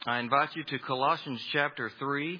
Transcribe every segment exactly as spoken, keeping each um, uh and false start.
I invite you to Colossians chapter three.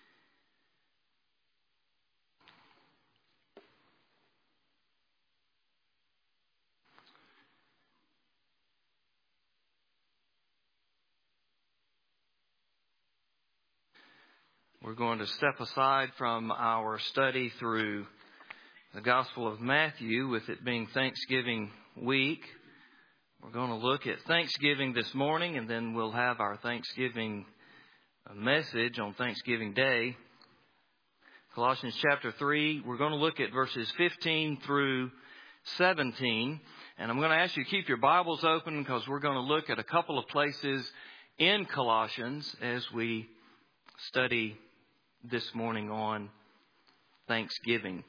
We're going to step aside from our study through the Gospel of Matthew, with it being Thanksgiving week. We're going to look at Thanksgiving this morning, and then we'll have our Thanksgiving message on Thanksgiving Day. Colossians chapter three, we're going to look at verses fifteen through seventeen. And I'm going to ask you to keep your Bibles open, because we're going to look at a couple of places in Colossians as we study this morning on Thanksgiving.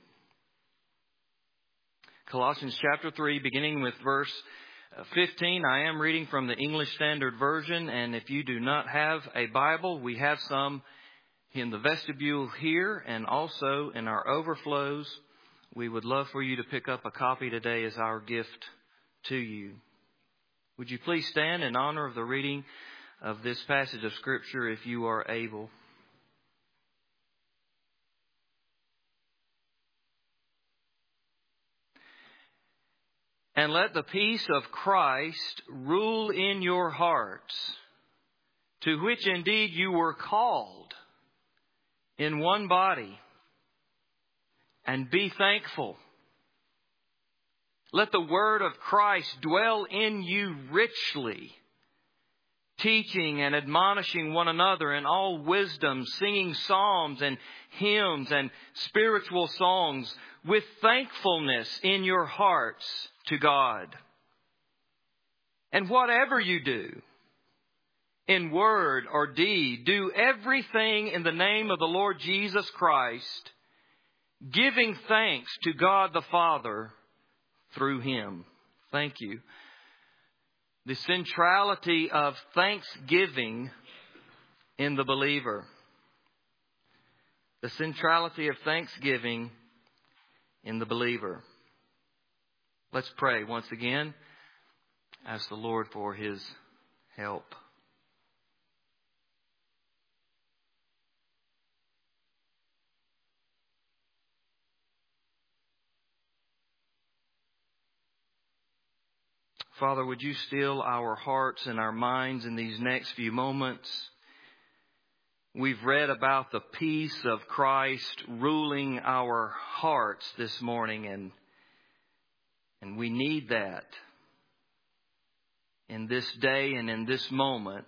Colossians chapter three, beginning with verse fifteen. I am reading from the English Standard Version, and if you do not have a Bible, we have some in the vestibule here and also in our overflows. We would love for you to pick up a copy today as our gift to you. Would you please stand in honor of the reading of this passage of Scripture if you are able? And let the peace of Christ rule in your hearts, to which indeed you were called in one body, and be thankful. Let the word of Christ dwell in you richly, teaching and admonishing one another in all wisdom, singing psalms and hymns and spiritual songs with thankfulness in your hearts to God. And whatever you do, in word or deed, do everything in the name of the Lord Jesus Christ, giving thanks to God the Father through Him. Thank you. The centrality of thanksgiving in the believer. The centrality of thanksgiving in the believer. Let's pray once again. Ask the Lord for His help. Father, would you still our hearts and our minds in these next few moments? We've read about the peace of Christ ruling our hearts this morning, and And we need that in this day and in this moment.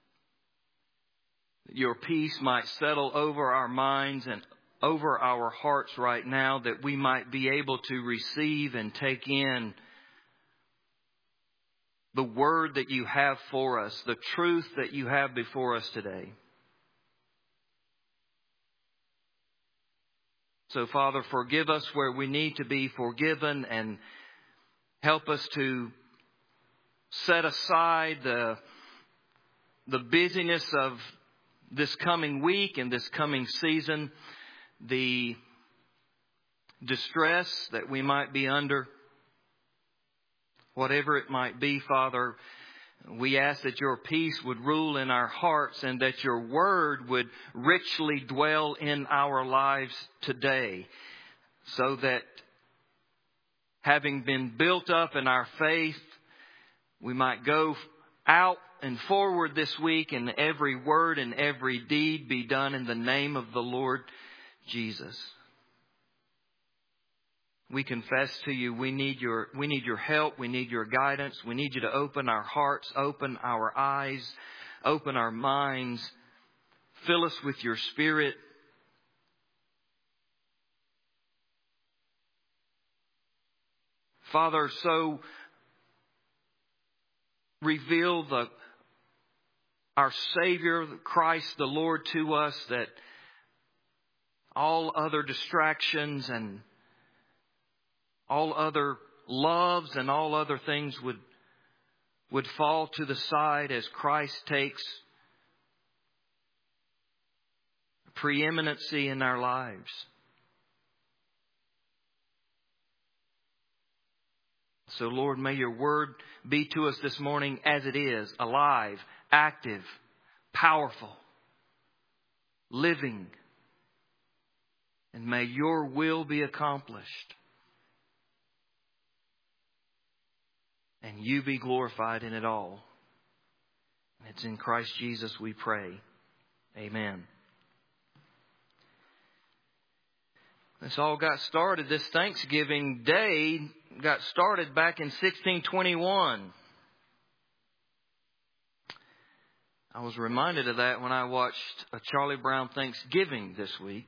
Your peace might settle over our minds and over our hearts right now, that we might be able to receive and take in the word that you have for us, the truth that you have before us today. So, Father, forgive us where we need to be forgiven, and help us to set aside the, the busyness of this coming week and this coming season, the distress that we might be under. Whatever it might be, Father, we ask that your peace would rule in our hearts, and that your word would richly dwell in our lives today, so that having been built up in our faith, we might go out and forward this week, and every word and every deed be done in the name of the Lord Jesus. We confess to you, we need your, we need your help. We need your guidance. We need you to open our hearts, open our eyes, open our minds. Fill us with your Spirit. Father, so reveal the, our Savior, Christ the Lord, to us, that all other distractions and all other loves and all other things would, would fall to the side as Christ takes preeminency in our lives. So, Lord, may your word be to us this morning as it is, alive, active, powerful, living. And may your will be accomplished. And you be glorified in it all. And it's in Christ Jesus we pray. Amen. This all got started, this Thanksgiving Day got started back in sixteen twenty-one. I was reminded of that when I watched a Charlie Brown Thanksgiving this week.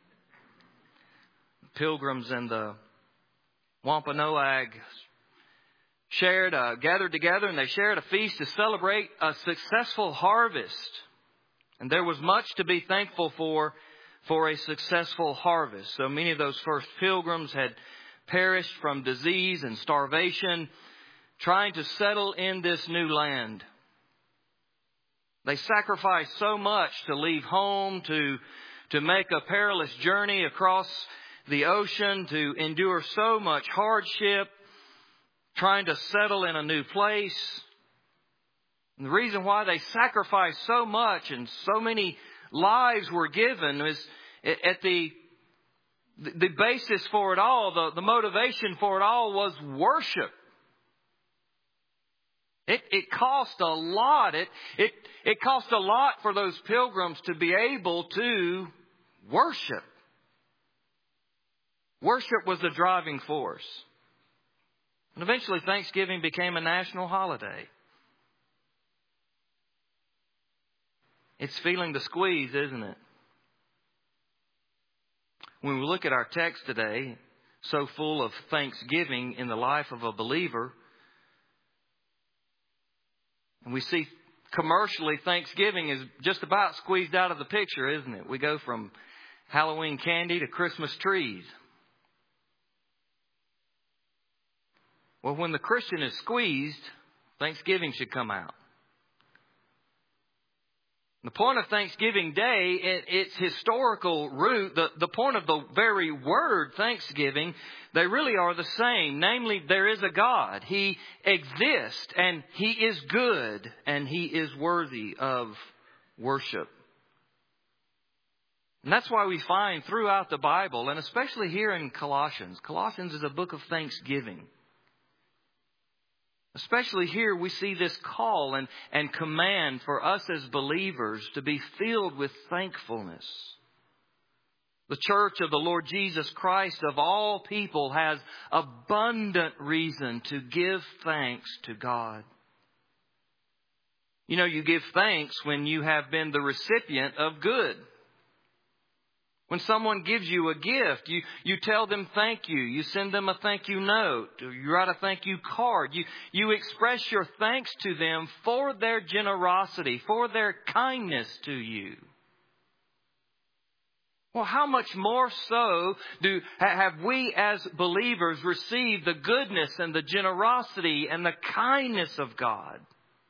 The Pilgrims and the Wampanoag shared, uh, gathered together and they shared a feast to celebrate a successful harvest. And there was much to be thankful for, for a successful harvest. So many of those first pilgrims had perished from disease and starvation, trying to settle in this new land. They sacrificed so much to leave home, to, to make a perilous journey across the ocean, to endure so much hardship, trying to settle in a new place. And the reason why they sacrificed so much and so many lives were given is at the the basis for it all, the, the motivation for it all was worship. It, it cost a lot. It, it, it cost a lot for those pilgrims to be able to worship. Worship was the driving force. And eventually Thanksgiving became a national holiday. It's feeling the squeeze, isn't it? When we look at our text today, so full of thanksgiving in the life of a believer, and we see commercially Thanksgiving is just about squeezed out of the picture, isn't it? We go from Halloween candy to Christmas trees. Well, when the Christian is squeezed, Thanksgiving should come out. The point of Thanksgiving Day, it, its historical root, the, the point of the very word Thanksgiving, they really are the same. Namely, there is a God. He exists and He is good and He is worthy of worship. And that's why we find throughout the Bible, and especially here in Colossians, Colossians is a book of thanksgiving. Especially here we see this call and, and command for us as believers to be filled with thankfulness. The church of the Lord Jesus Christ of all people has abundant reason to give thanks to God. You know, you give thanks when you have been the recipient of good. When someone gives you a gift, you, you tell them thank you. You send them a thank you note. You write a thank you card. You, you express your thanks to them for their generosity, for their kindness to you. Well, how much more so do have we as believers received the goodness and the generosity and the kindness of God?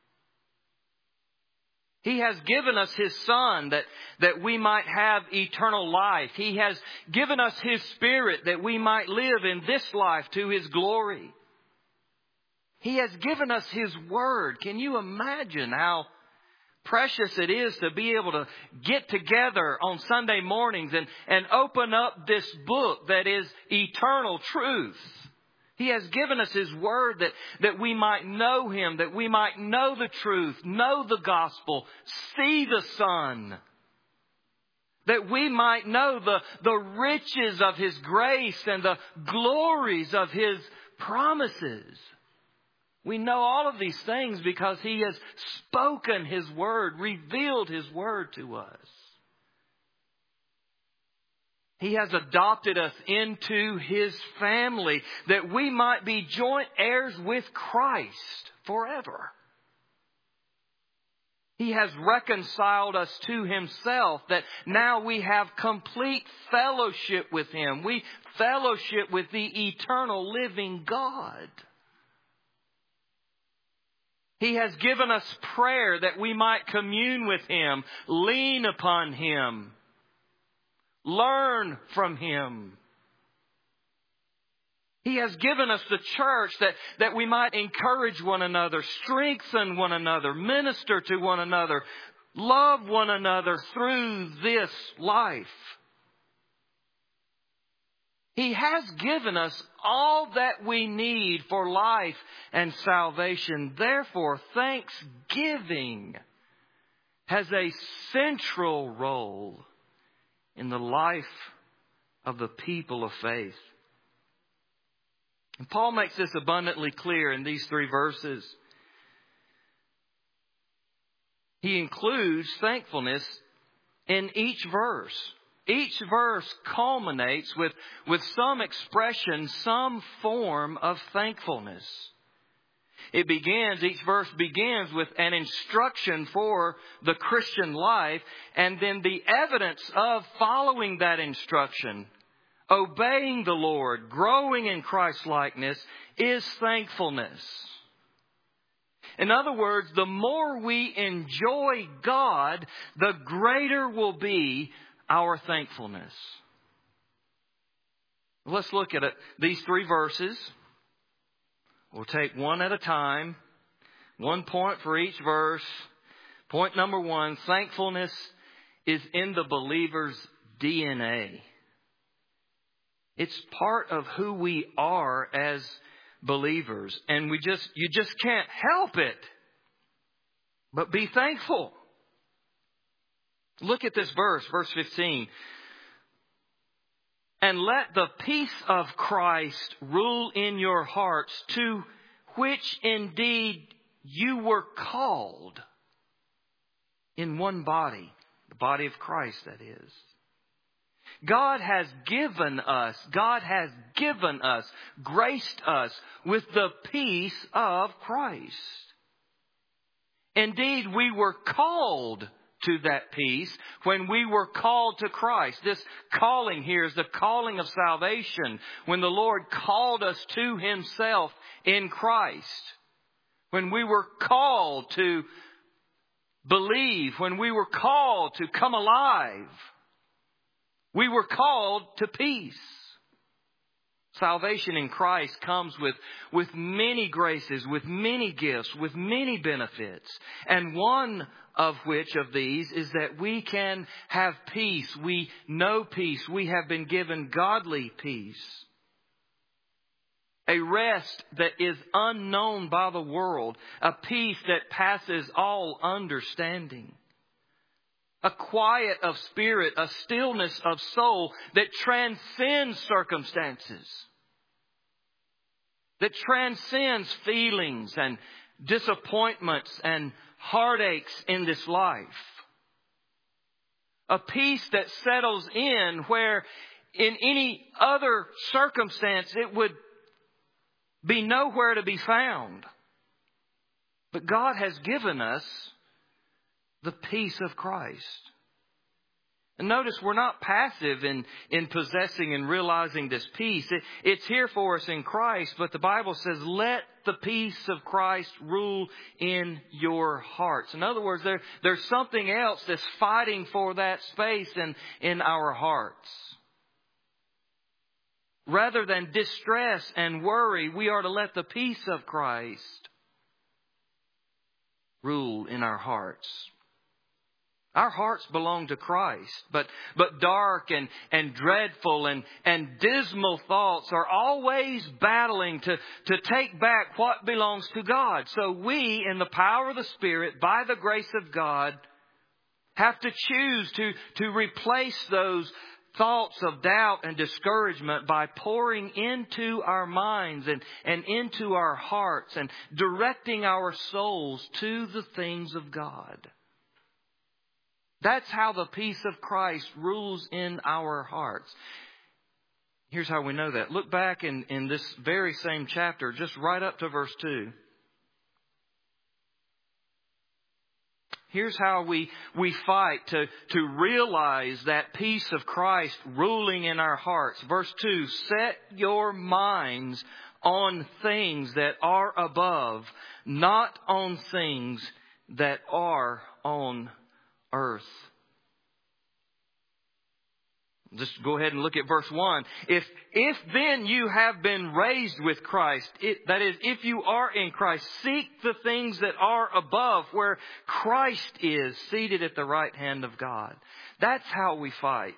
He has given us His Son that, that we might have eternal life. He has given us His Spirit that we might live in this life to His glory. He has given us His Word. Can you imagine how precious it is to be able to get together on Sunday mornings and, and open up this book that is eternal truth? He has given us His Word that, that we might know Him, that we might know the truth, know the gospel, see the Son. That we might know the, the riches of His grace and the glories of His promises. We know all of these things because He has spoken His Word, revealed His Word to us. He has adopted us into His family that we might be joint heirs with Christ forever. He has reconciled us to Himself that now we have complete fellowship with Him. We fellowship with the eternal living God. He has given us prayer that we might commune with Him, lean upon Him. Learn from Him. He has given us the church that, that we might encourage one another, strengthen one another, minister to one another, Love one another through this life. He has given us all that we need for life and salvation. Therefore, thanksgiving has a central role in the life of the people of faith. And Paul makes this abundantly clear in these three verses. He includes thankfulness in each verse. Each verse culminates with, with some expression, some form of thankfulness. It begins, each verse begins with an instruction for the Christian life, and then the evidence of following that instruction, obeying the Lord, growing in Christ-likeness, is thankfulness. In other words, the more we enjoy God, the greater will be our thankfulness. Let's look at it. These three verses. We'll take one at a time. One point for each verse. Point number one, thankfulness is in the believer's D N A. It's part of who we are as believers. And we just, you just can't help it but be thankful. Look at this verse, verse fifteen. And let the peace of Christ rule in your hearts, to which indeed you were called in one body, the body of Christ, that is. God has given us, God has given us, graced us with the peace of Christ. Indeed, we were called to that peace when we were called to Christ. This calling here is the calling of salvation. When the Lord called us to Himself in Christ. When we were called to believe. When we were called to come alive. We were called to peace. Salvation in Christ comes with, with many graces, with many gifts, with many benefits. And one of which of these is that we can have peace. We know peace. We have been given godly peace. A rest that is unknown by the world. A peace that passes all understanding. A quiet of spirit, a stillness of soul that transcends circumstances. That transcends feelings and disappointments and heartaches in this life. A peace that settles in where in any other circumstance it would be nowhere to be found. But God has given us the peace of Christ. And notice we're not passive in, in possessing and realizing this peace. It, it's here for us in Christ, but the Bible says, let the peace of Christ rule in your hearts. In other words, there, there's something else that's fighting for that space in, in our hearts. Rather than distress and worry, we are to let the peace of Christ rule in our hearts. Our hearts belong to Christ, but, but dark and, and dreadful and, and dismal thoughts are always battling to, to take back what belongs to God. So we, in the power of the Spirit, by the grace of God, have to choose to, to replace those thoughts of doubt and discouragement by pouring into our minds and, and into our hearts and directing our souls to the things of God. That's how the peace of Christ rules in our hearts. Here's how we know that. Look back in, in this very same chapter, just right up to verse two. Here's how we, we fight to, to realize that peace of Christ ruling in our hearts. Verse two, set your minds on things that are above, not on things that are on earth. Just go ahead and look at verse one. If, if then you have been raised with Christ, it, that is, if you are in Christ, seek the things that are above, where Christ is seated at the right hand of God. That's how we fight.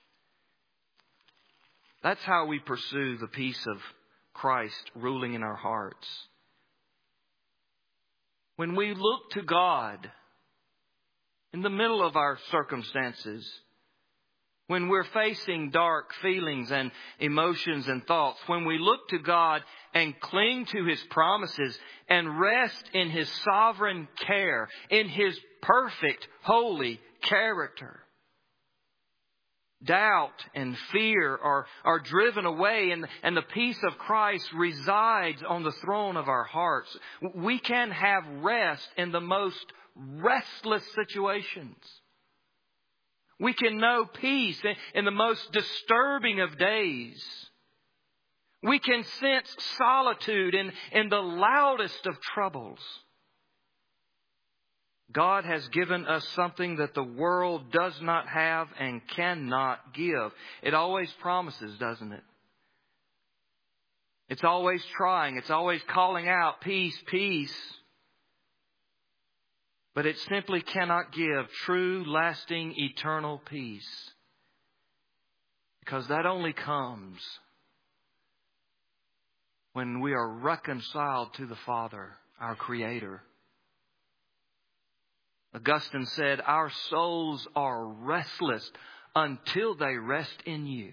That's how we pursue the peace of Christ ruling in our hearts. When we look to God in the middle of our circumstances, when we're facing dark feelings and emotions and thoughts, when we look to God and cling to His promises and rest in His sovereign care, in His perfect, holy character, doubt and fear are, are driven away, and, and the peace of Christ resides on the throne of our hearts. We can have rest in the most restless situations. We can know peace in the most disturbing of days. We can sense solitude in, in the loudest of troubles. God has given us something that the world does not have and cannot give. It always promises, doesn't it? It's always trying. It's always calling out peace, peace. But it simply cannot give true, lasting, eternal peace. Because that only comes when we are reconciled to the Father, our Creator. Augustine said, our souls are restless until they rest in You.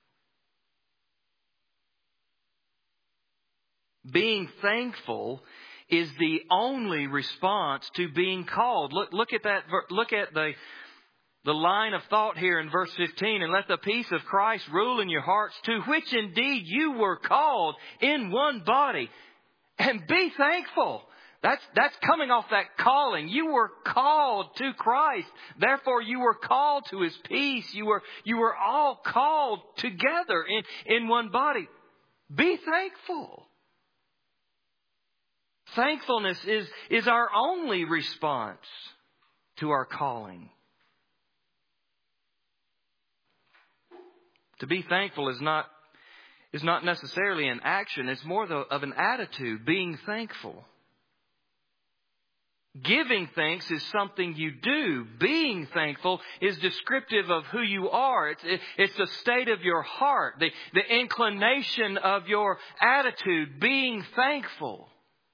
Being thankful is the only response to being called. Look, look at that. Look at the, the line of thought here in verse fifteen. And let the peace of Christ rule in your hearts, to which indeed you were called in one body. And be thankful. That's, that's coming off that calling. You were called to Christ. Therefore, you were called to His peace. You were, you were all called together in, in one body. Be thankful. Thankfulness is, is our only response to our calling. To be thankful is not, is not necessarily an action. It's more of an attitude, being thankful. Giving thanks is something you do. Being thankful is descriptive of who you are. It's, it, it's the state of your heart, the, the inclination of your attitude, being thankful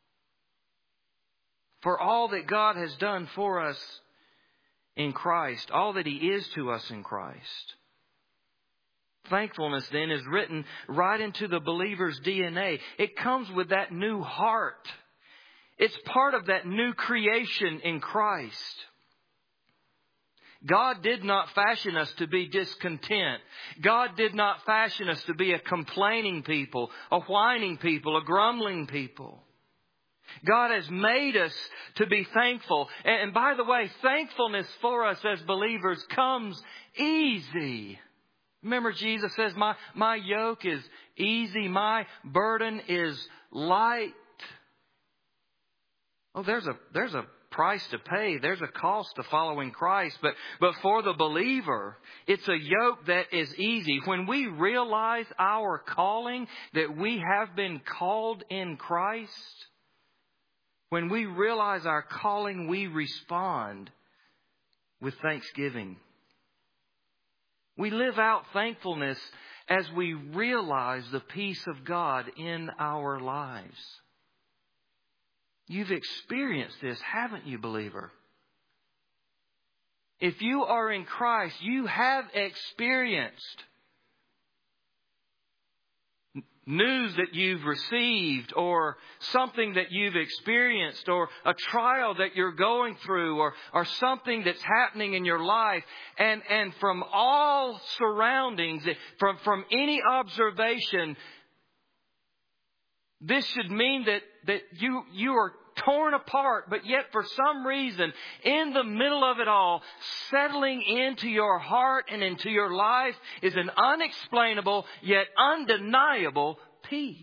for all that God has done for us in Christ, all that He is to us in Christ. Thankfulness then is written right into the believer's D N A. It comes with that new heart. It's part of that new creation in Christ. God did not fashion us to be discontent. God did not fashion us to be a complaining people, a whining people, a grumbling people. God has made us to be thankful. And by the way, thankfulness for us as believers comes easy. Remember, Jesus says, my, my yoke is easy, my burden is light. Oh, there's a, there's a price to pay. There's a cost to following Christ. But, but for the believer, it's a yoke that is easy. When we realize our calling, that we have been called in Christ, when we realize our calling, we respond with thanksgiving. We live out thankfulness as we realize the peace of God in our lives. You've experienced this, haven't you, believer? If you are in Christ, you have experienced news that you've received, or something that you've experienced, or a trial that you're going through, or, or something that's happening in your life. And, and from all surroundings, from, from any observation, this should mean that, that you, you are torn apart, but yet for some reason, in the middle of it all, settling into your heart and into your life is an unexplainable yet undeniable peace.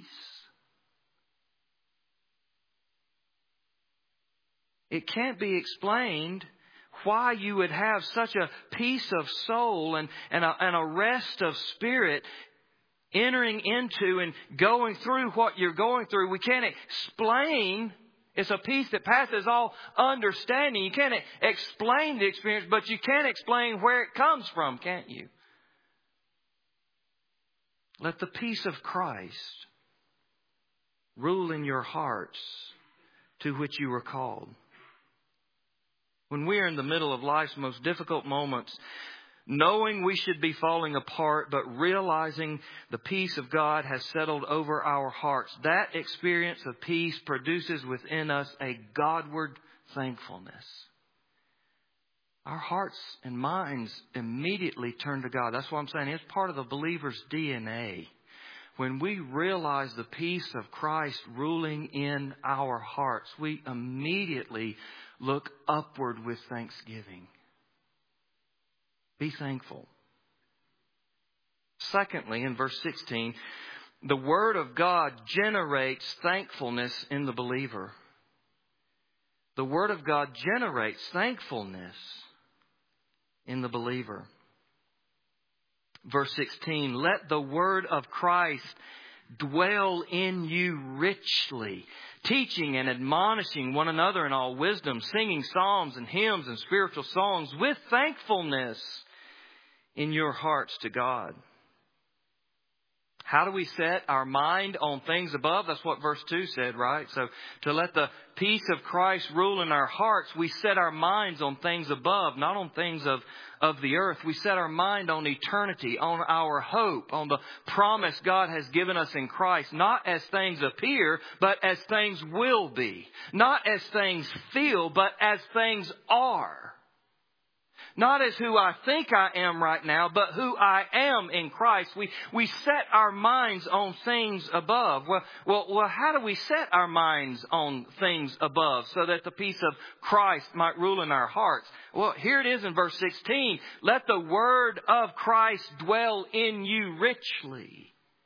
It can't be explained why you would have such a peace of soul and, and, a, and a rest of spirit entering into and going through what you're going through. We can't explain. It's a peace that passes all understanding. You can't explain the experience, but you can explain where it comes from, can't you? Let the peace of Christ rule in your hearts to which you were called. When we are in the middle of life's most difficult moments, knowing we should be falling apart, but realizing the peace of God has settled over our hearts, that experience of peace produces within us a Godward thankfulness. Our hearts and minds immediately turn to God. That's what I'm saying. It's part of the believer's D N A. When we realize the peace of Christ ruling in our hearts, we immediately look upward with thanksgiving. Be thankful. Secondly, in verse sixteen, the Word of God generates thankfulness in the believer. The Word of God generates thankfulness in the believer. Verse sixteen, let the Word of Christ dwell in you richly, teaching and admonishing one another in all wisdom, singing psalms and hymns and spiritual songs with thankfulness in your hearts to God. How do we set our mind on things above? That's what verse two said, right? So to let the peace of Christ rule in our hearts, we set our minds on things above, not on things of, of the earth. We set our mind on eternity, on our hope, on the promise God has given us in Christ, not as things appear, but as things will be. Not as things feel, but as things are. Not as who I think I am right now, but who I am in Christ. We we set our minds on things above. Well, well, well, how do we set our minds on things above so that the peace of Christ might rule in our hearts? Well, here it is in verse sixteen. Let the Word of Christ dwell in you richly.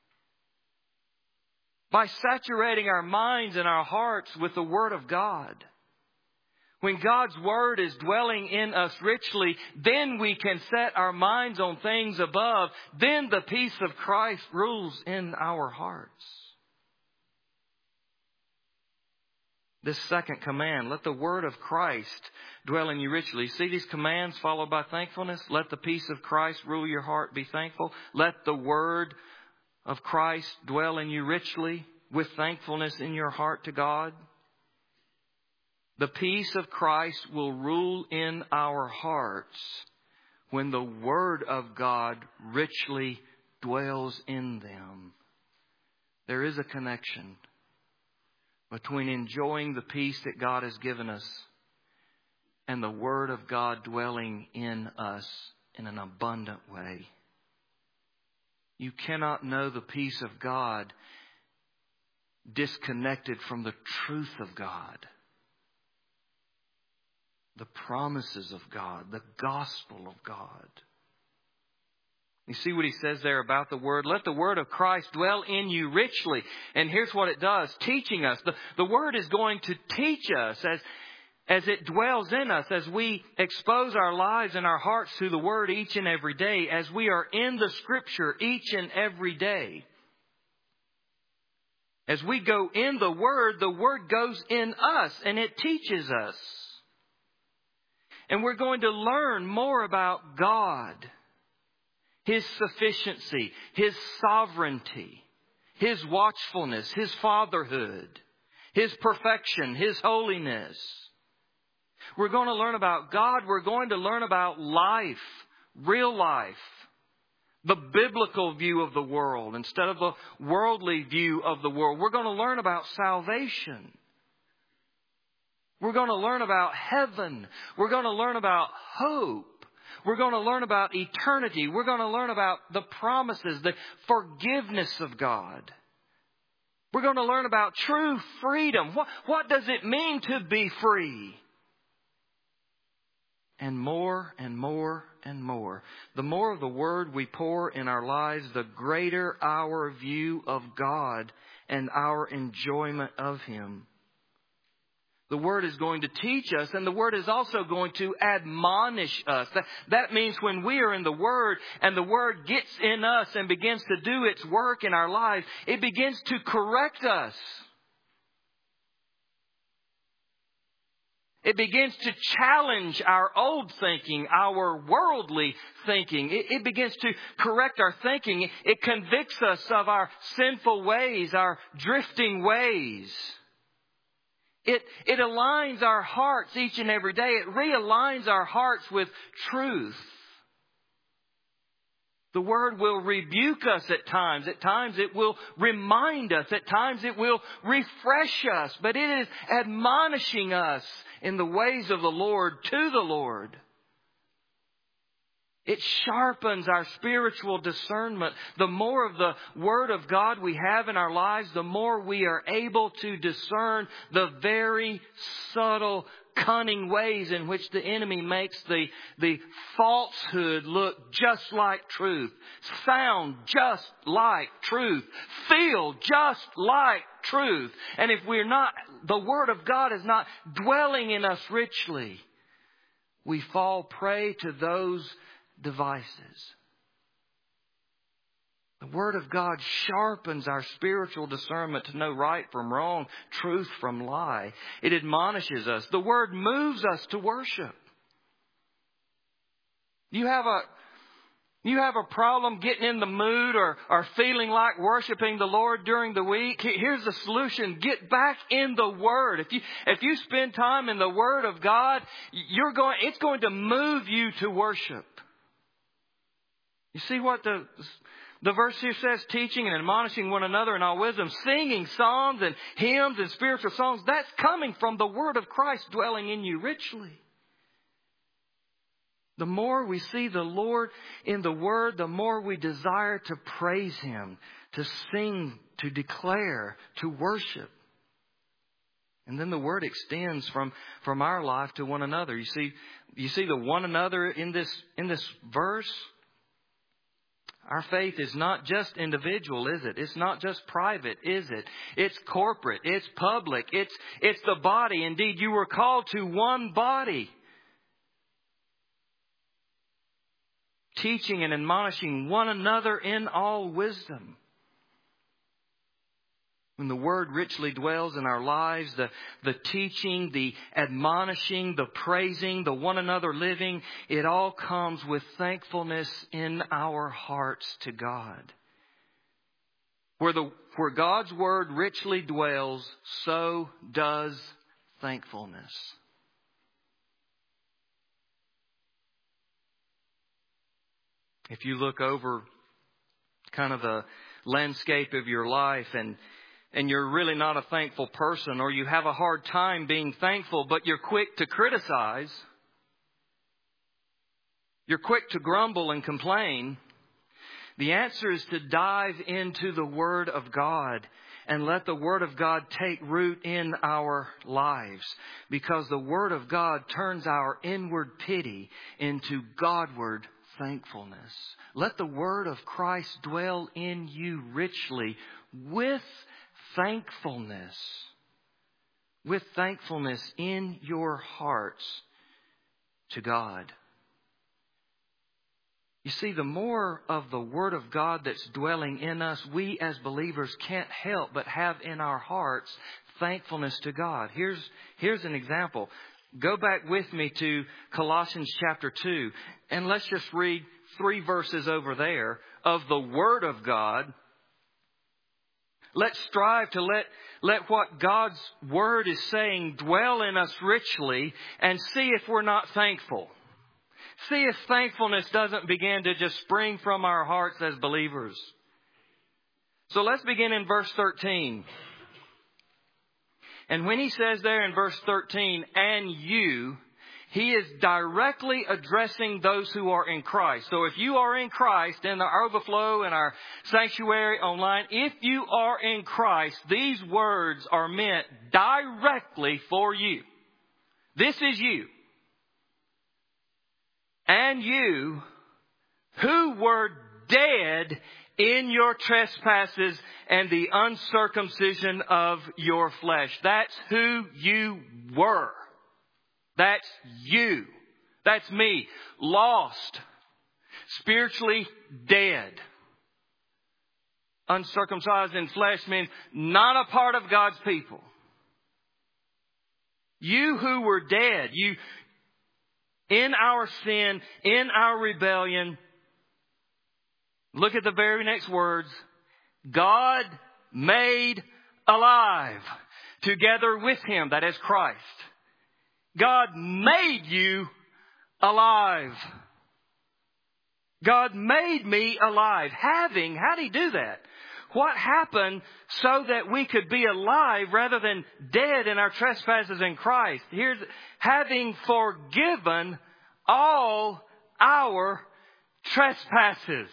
By saturating our minds and our hearts with the Word of God. When God's Word is dwelling in us richly, then we can set our minds on things above. Then the peace of Christ rules in our hearts. This second command, let the Word of Christ dwell in you richly. See these commands followed by thankfulness? Let the peace of Christ rule your heart, be thankful. Let the Word of Christ dwell in you richly with thankfulness in your heart to God. The peace of Christ will rule in our hearts when the Word of God richly dwells in them. There is a connection between enjoying the peace that God has given us and the Word of God dwelling in us in an abundant way. You cannot know the peace of God disconnected from the truth of God. The promises of God, the gospel of God. You see what he says there about the Word? Let the Word of Christ dwell in you richly. And here's what it does, teaching us. The, the Word is going to teach us as, as it dwells in us, as we expose our lives and our hearts to the Word each and every day, as we are in the Scripture each and every day. As we go in the Word, the Word goes in us and it teaches us. And we're going to learn more about God, His sufficiency, His sovereignty, His watchfulness, His fatherhood, His perfection, His holiness. We're going to learn about God. We're going to learn about life, real life, the biblical view of the world instead of the worldly view of the world. We're going to learn about salvation. We're going to learn about heaven. We're going to learn about hope. We're going to learn about eternity. We're going to learn about the promises, the forgiveness of God. We're going to learn about true freedom. What, what does it mean to be free? And more and more and more. The more of the Word we pour in our lives, the greater our view of God and our enjoyment of Him. The Word is going to teach us, and the Word is also going to admonish us. That, that means when we are in the Word and the Word gets in us and begins to do its work in our lives, it begins to correct us. It begins to challenge our old thinking, our worldly thinking. It, it begins to correct our thinking. It convicts us of our sinful ways, our drifting ways. It, it aligns our hearts each and every day. It realigns our hearts with truth. The Word will rebuke us at times. At times it will remind us. At times it will refresh us. But it is admonishing us in the ways of the Lord to the Lord. It sharpens our spiritual discernment. The more of the Word of God we have in our lives, the more we are able to discern the very subtle, cunning ways in which the enemy makes the, the falsehood look just like truth, sound just like truth, feel just like truth. And if we're not, the Word of God is not dwelling in us richly, we fall prey to those devices. The Word of God sharpens our spiritual discernment to know right from wrong, truth from lie. It admonishes us. The Word moves us to worship. You have a you have a problem getting in the mood or, or feeling like worshiping the Lord during the week? Here's the solution. Get back in the Word. If you if you spend time in the Word of God, you're going it's going to move you to worship. You see what the the verse here says? Teaching and admonishing one another in all wisdom, singing psalms and hymns and spiritual songs. That's coming from the Word of Christ dwelling in you richly. The more we see the Lord in the Word, the more we desire to praise Him, to sing, to declare, to worship. And then the Word extends from, from our life to one another. You see, you see the one another in this in this verse? Our faith is not just individual, is it? It's not just private, is it? It's corporate. It's public. It's, it's the body. Indeed, you were called to one body. Teaching and admonishing one another in all wisdom. When the Word richly dwells in our lives, the, the teaching, the admonishing, the praising, the one another living, it all comes with thankfulness in our hearts to God. Where, the, where God's Word richly dwells, so does thankfulness. If you look over kind of the landscape of your life and and you're really not a thankful person, or you have a hard time being thankful, but you're quick to criticize, you're quick to grumble and complain, the answer is to dive into the Word of God and let the Word of God take root in our lives. Because the Word of God turns our inward pity into Godward thankfulness. Let the Word of Christ dwell in you richly with thankfulness. With thankfulness in your hearts to God. You see, the more of the Word of God that's dwelling in us, we as believers can't help but have in our hearts thankfulness to God. Here's, here's an example. Go back with me to Colossians chapter two, and let's just read three verses over there of the Word of God. Let's strive to let, let what God's Word is saying dwell in us richly and see if we're not thankful. See if thankfulness doesn't begin to just spring from our hearts as believers. So let's begin in verse thirteen. And when he says there in verse thirteen, and you, he is directly addressing those who are in Christ. So if you are in Christ, in the overflow, in our sanctuary online, if you are in Christ, these words are meant directly for you. This is you. And you, who were dead in your trespasses and the uncircumcision of your flesh. That's who you were. That's you. That's me. Lost. Spiritually dead. Uncircumcised in flesh means not a part of God's people. You who were dead, you in our sin, in our rebellion. Look at the very next words. God made alive together with Him, that is Christ. God made you alive. God made me alive. Having, how did He do that? What happened so that we could be alive rather than dead in our trespasses in Christ? Here's having forgiven all our trespasses.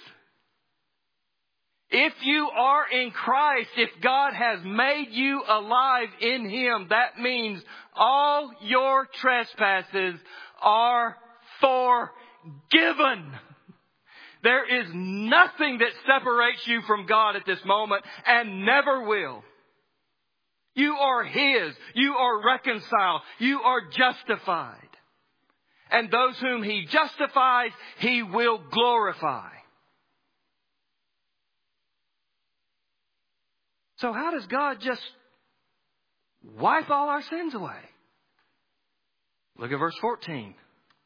If you are in Christ, if God has made you alive in Him, that means all your trespasses are forgiven. There is nothing that separates you from God at this moment and never will. You are His. You are reconciled. You are justified. And those whom He justifies, He will glorify. So how does God just wipe all our sins away? Look at verse fourteen.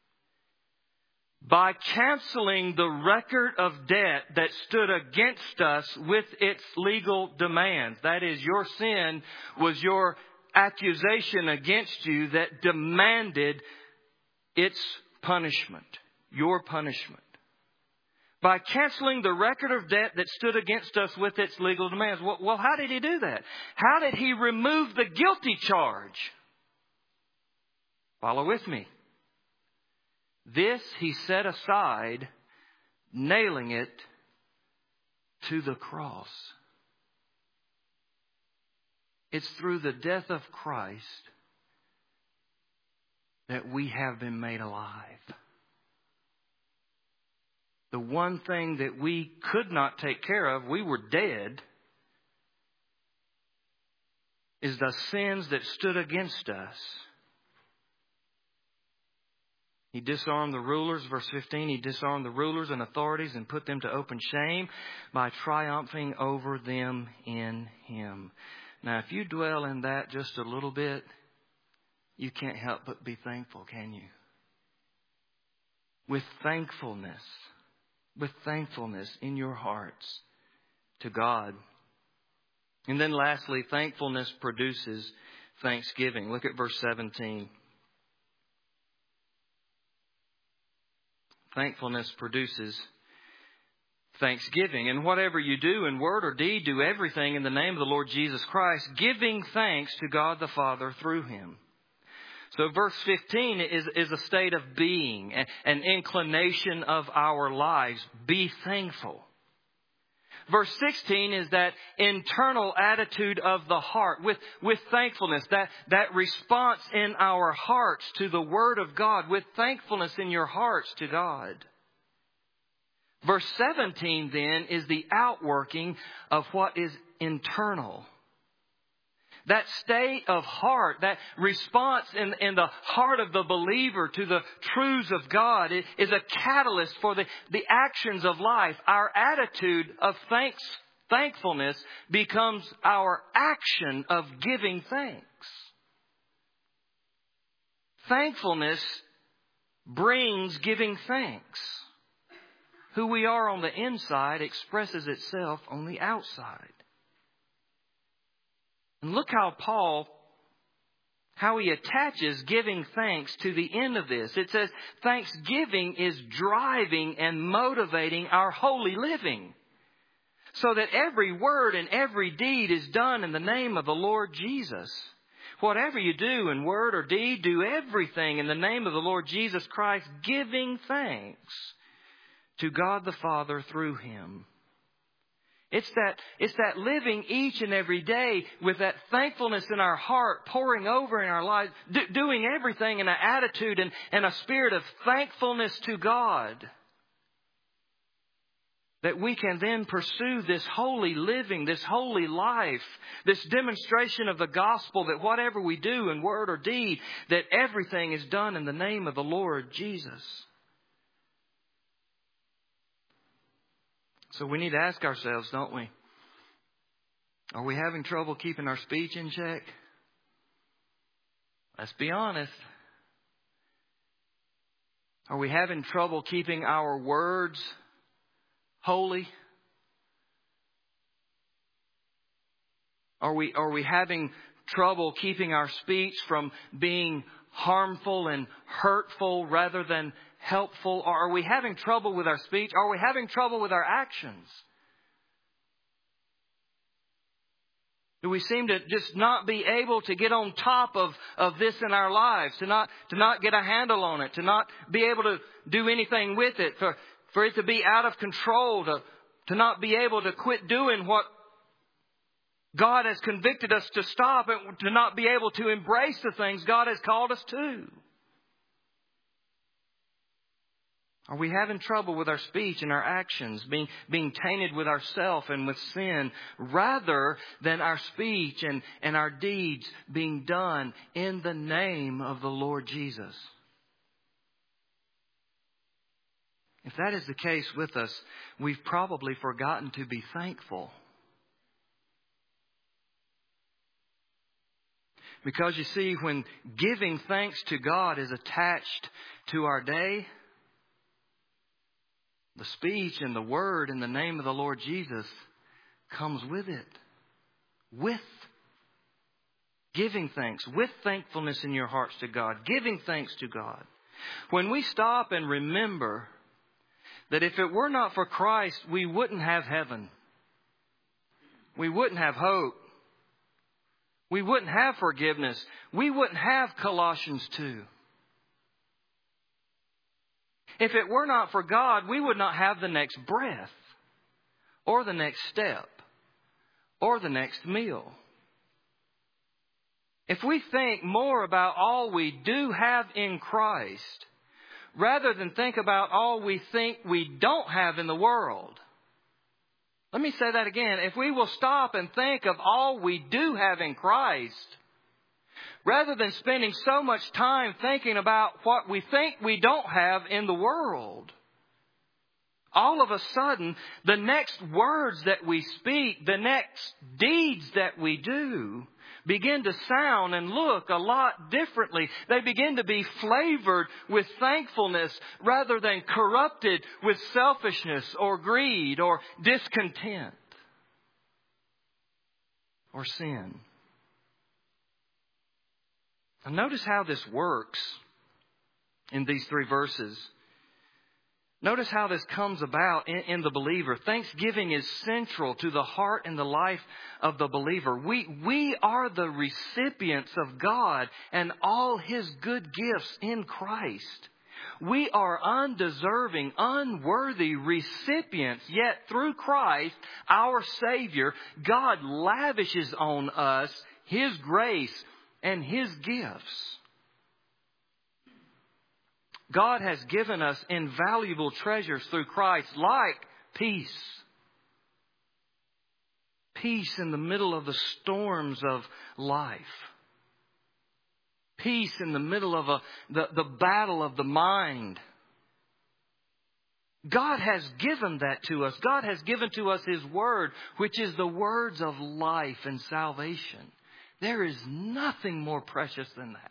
By canceling the record of debt that stood against us with its legal demands. That is, your sin was your accusation against you that demanded its punishment, your punishment. By canceling the record of debt that stood against us with its legal demands. Well, well, how did He do that? How did He remove the guilty charge? Follow with me. This He set aside, nailing it to the cross. It's through the death of Christ that we have been made alive. The one thing that we could not take care of, we were dead, is the sins that stood against us. He disarmed the rulers, verse fifteen, He disarmed the rulers and authorities and put them to open shame by triumphing over them in Him. Now, if you dwell in that just a little bit, you can't help but be thankful, can you? With thankfulness, with thankfulness in your hearts to God. And then lastly, thankfulness produces thanksgiving. Look at verse seventeen. Thankfulness produces thanksgiving. And whatever you do in word or deed, do everything in the name of the Lord Jesus Christ, giving thanks to God the Father through Him. So verse fifteen is, is a state of being, an inclination of our lives. Be thankful. Verse sixteen is that internal attitude of the heart with, with thankfulness, that, that response in our hearts to the Word of God, with thankfulness in your hearts to God. Verse seventeen then is the outworking of what is internal. That state of heart, that response in, in the heart of the believer to the truths of God is a catalyst for the, the actions of life. Our attitude of thanks, thankfulness becomes our action of giving thanks. Thankfulness brings giving thanks. Who we are on the inside expresses itself on the outside. And look how Paul, how he attaches giving thanks to the end of this. It says thanksgiving is driving and motivating our holy living, so that every word and every deed is done in the name of the Lord Jesus. Whatever you do in word or deed, do everything in the name of the Lord Jesus Christ, giving thanks to God the Father through Him. It's that, it's that living each and every day with that thankfulness in our heart, pouring over in our lives, do, doing everything in an attitude and, and a spirit of thankfulness to God. that we can then pursue this holy living, this holy life, this demonstration of the gospel, that whatever we do in word or deed, that everything is done in the name of the Lord Jesus. So we need to ask ourselves, don't we? Are we having trouble keeping our speech in check? Let's be honest. Are we having trouble keeping our words holy? Are we, are we having trouble keeping our speech from being harmful and hurtful rather than helpful? Or are we having trouble with our speech? Are we having trouble with our actions? Do we seem to just not be able to get on top of, of this in our lives, to not to not get a handle on it, to not be able to do anything with it, for, for it to be out of control, to, to not be able to quit doing what God has convicted us to stop, and to not be able to embrace the things God has called us to? Are we having trouble with our speech and our actions, being, being tainted with ourself and with sin, rather than our speech and, and our deeds being done in the name of the Lord Jesus? If that is the case with us, we've probably forgotten to be thankful. Because you see, when giving thanks to God is attached to our day, the speech and the word in the name of the Lord Jesus comes with it. With giving thanks, with thankfulness in your hearts to God, giving thanks to God. When we stop and remember that if it were not for Christ, we wouldn't have heaven. We wouldn't have hope. We wouldn't have forgiveness. We wouldn't have Colossians two. If it were not for God, we would not have the next breath, or the next step, or the next meal. If we think more about all we do have in Christ, rather than think about all we think we don't have in the world. Let me say that again. If we will stop and think of all we do have in Christ, rather than spending so much time thinking about what we think we don't have in the world, all of a sudden, the next words that we speak, the next deeds that we do, begin to sound and look a lot differently. They begin to be flavored with thankfulness rather than corrupted with selfishness or greed or discontent or sin. Now notice how this works in these three verses. Notice how this comes about in, in the believer. Thanksgiving is central to the heart and the life of the believer. We, we are the recipients of God and all His good gifts in Christ. We are undeserving, unworthy recipients, yet through Christ, our Savior, God lavishes on us His grace and His gifts. God has given us invaluable treasures through Christ, like peace. Peace in the middle of the storms of life. Peace in the middle of a, the, the battle of the mind. God has given that to us. God has given to us His Word, which is the words of life and salvation. There is nothing more precious than that.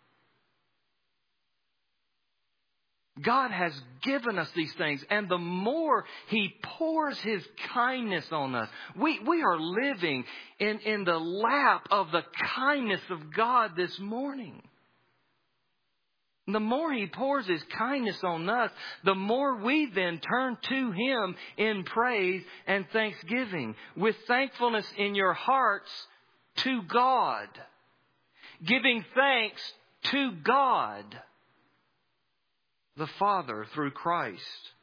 God has given us these things, and the more He pours His kindness on us, we, we are living in, in the lap of the kindness of God this morning. The more He pours His kindness on us, the more we then turn to Him in praise and thanksgiving, with thankfulness in your hearts to God, giving thanks to God the Father through Christ.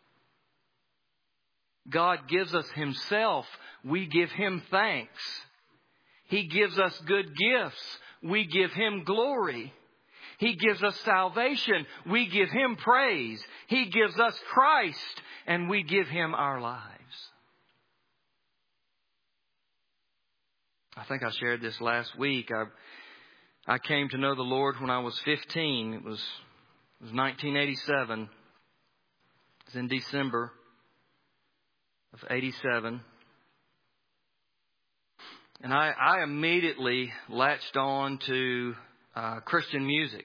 God gives us Himself. We give Him thanks. He gives us good gifts. We give Him glory. He gives us salvation. We give Him praise. He gives us Christ. and we give Him our lives. I think I shared this last week. I I came to know the Lord when I was fifteen. It was, it was nineteen eighty-seven. It was in December of eighty-seven. And I, I immediately latched on to uh, Christian music.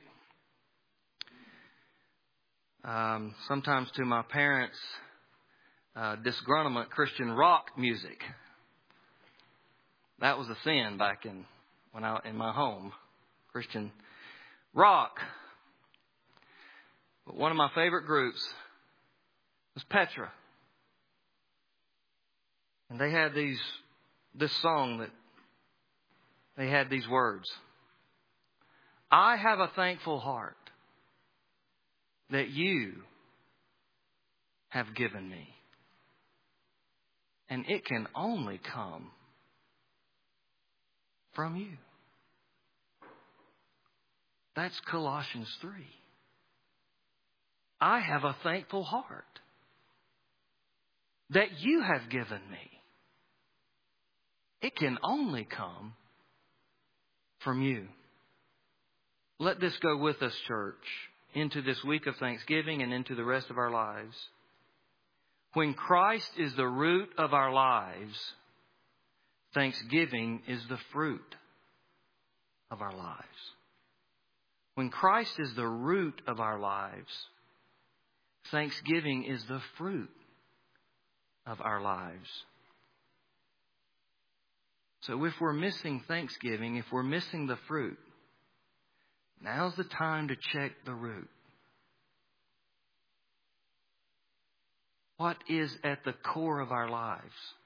Um, sometimes to my parents' uh, disgruntlement, Christian rock music. That was a sin back in when I in my home. Christian rock. But one of my favorite groups was Petra. And they had these this song that they had these words. I have a thankful heart that you have given me. And it can only come from you. That's Colossians three. I have a thankful heart that you have given me. It can only come from you. Let this go with us, church, into this week of Thanksgiving and into the rest of our lives. When Christ is the root of our lives, thanksgiving is the fruit of our lives. When Christ is the root of our lives, thanksgiving is the fruit of our lives. So if we're missing thanksgiving, if we're missing the fruit, now's the time to check the root. What is at the core of our lives?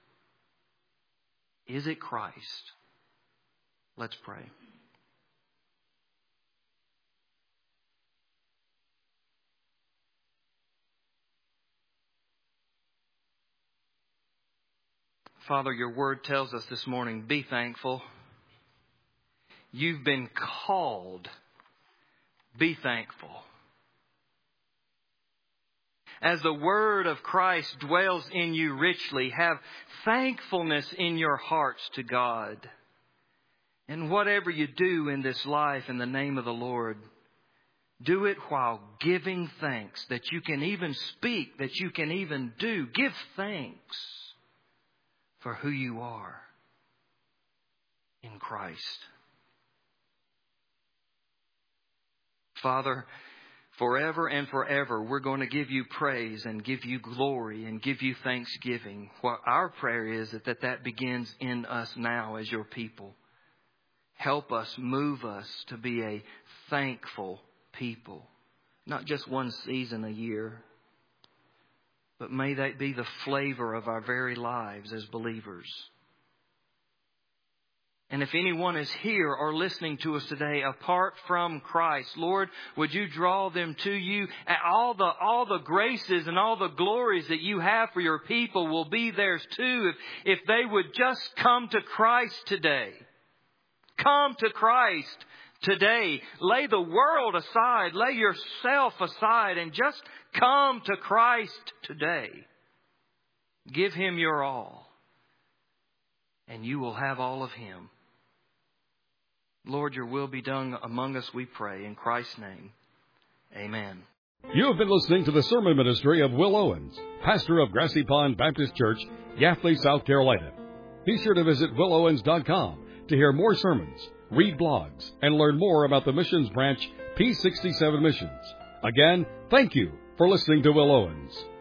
Is it Christ? Let's pray. Father, your word tells us this morning, be thankful. You've been called. Be thankful. As the word of Christ dwells in you richly, have thankfulness in your hearts to God. And whatever you do in this life in the name of the Lord, do it while giving thanks, that you can even speak, that you can even do. Give thanks for who you are in Christ. Father, forever and forever, we're going to give you praise and give you glory and give you thanksgiving. What our prayer is that that, that begins in us now as your people. Help us, move us to be a thankful people. Not just one season a year, but may that be the flavor of our very lives as believers. And if anyone is here or listening to us today apart from Christ, Lord, would you draw them to you? And all the all the graces and all the glories that you have for your people will be theirs too if, if they would just come to Christ today. Come to Christ today. Lay the world aside. Lay yourself aside and just come to Christ today. Give Him your all. And you will have all of Him. Lord, your will be done among us, we pray. In Christ's name, amen. You have been listening to the sermon ministry of Will Owens, pastor of Grassy Pond Baptist Church, Yafley, South Carolina. Be sure to visit will owens dot com to hear more sermons, read blogs, and learn more about the missions branch P sixty-seven Missions. Again, thank you for listening to Will Owens.